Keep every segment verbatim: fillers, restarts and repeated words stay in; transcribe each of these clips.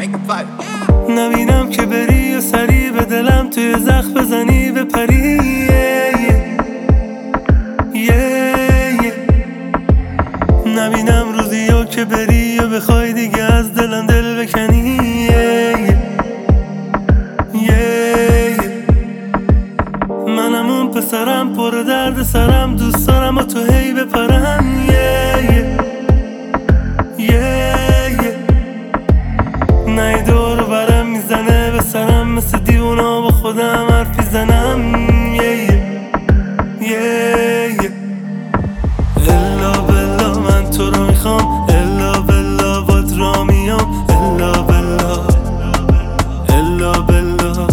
نبینم که بری و سری به دلم توی زخم بزنی به پری نبینم روزی ها که بری و بخوای دیگه از دلم دل بکنی منم اون پسرم پر درد سرم، دوست دارم و تو هی بپرم نه دور برم میزنه به سرم، مثل دیونا با خودم حرفی زنم الا بلا من تو رو میخوام، الا بلا باد را میام، الا بلا الا بلا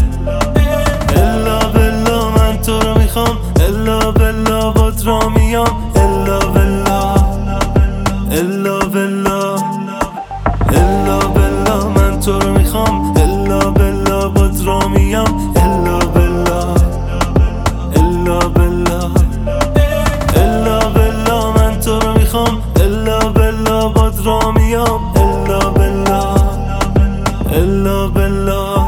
الا بلا من تو رو میخوام، الا بلا باد را میام، الا بلا الا بلا الا بلا من تو رو میخوام، الا بلا باد را میام، الا بلا الا بلا الا بلا من تو رو میخوام، الا بلا باد را میام، الا بلا الا بلا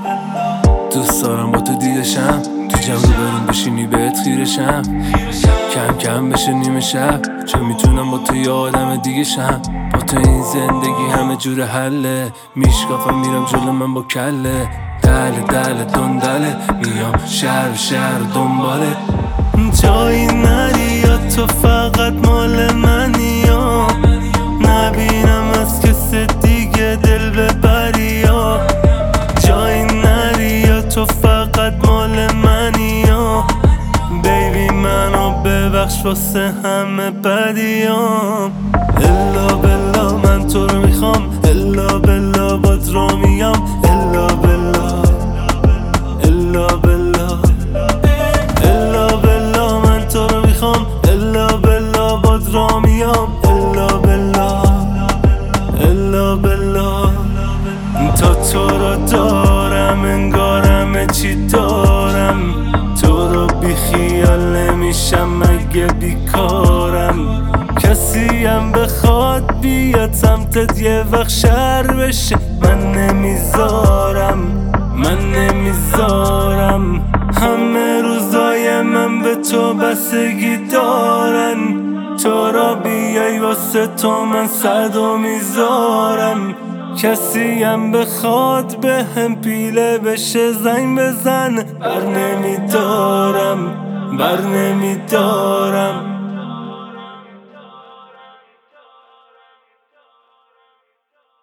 دوست دارم با تو دیدشم، تو جمع رو برون بشینی بهت خیرشم، کم کم بشه نیمه شب، چه میتونم با تو یه آدم دیگه شم، با تو این زندگی همه جور حله، میشکافم میرم جلو من با کله، دله دله دندله میام شهر شهر دنباله، جایی نری یا تو فقط مال منی یا نبینم از کسی دیگه دل ببری یا جایی نری یا تو فقط مال منی یا بیبی منو ببخش واسه همه بدیام، الا بلا من تو رو میخوام، الا بلا باد را میام، الا بلا الا بلا الا بلا من تو رو میخوام، الا بلا باد را میام، الا بلا الا بلا تا تو رو دارم انگار همه چی دارم، تو رو بی خیال نمیشم مگه بیکارم، کسی هم بخواد بیاد سمتت یه وقت شر بشه، من نمیذارم من نمیذارم همه روزای من به تو بستگی دارن، تو را بیای واسه تو من صدو میذارم، کسی هم بخواد به هم پیله بشه زنگ بزن، بر نمیدارم بر نمیدارم